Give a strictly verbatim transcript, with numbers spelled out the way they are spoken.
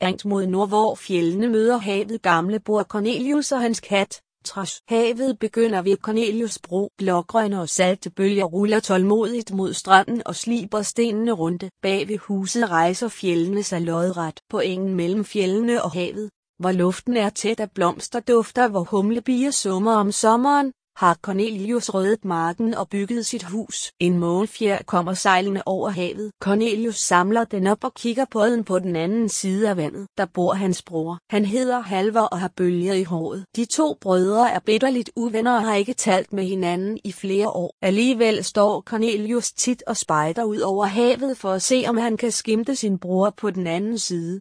Angt mod nord, hvor fjellene møder havet. Gamle bor Cornelius og hans kat, Trash. Havet begynder ved Cornelius bro. Blågrønne og salte bølger ruller tålmodigt mod stranden og sliber stenene rundt. Bag ved huset rejser fjellene sig lodret på engen mellem fjellene og havet, hvor luften er tæt af blomsterdufter, hvor humlebier summer om sommeren, har Cornelius ryddet marken og bygget sit hus. En månefjer kommer sejlende over havet. Cornelius samler den op og kigger på den på den anden side af vandet. Der bor hans bror. Han hedder Halvor og har bølger i håret. De to brødre er bitterligt uvenner og har ikke talt med hinanden i flere år. Alligevel står Cornelius tit og spejder ud over havet for at se, om han kan skimte sin bror på den anden side.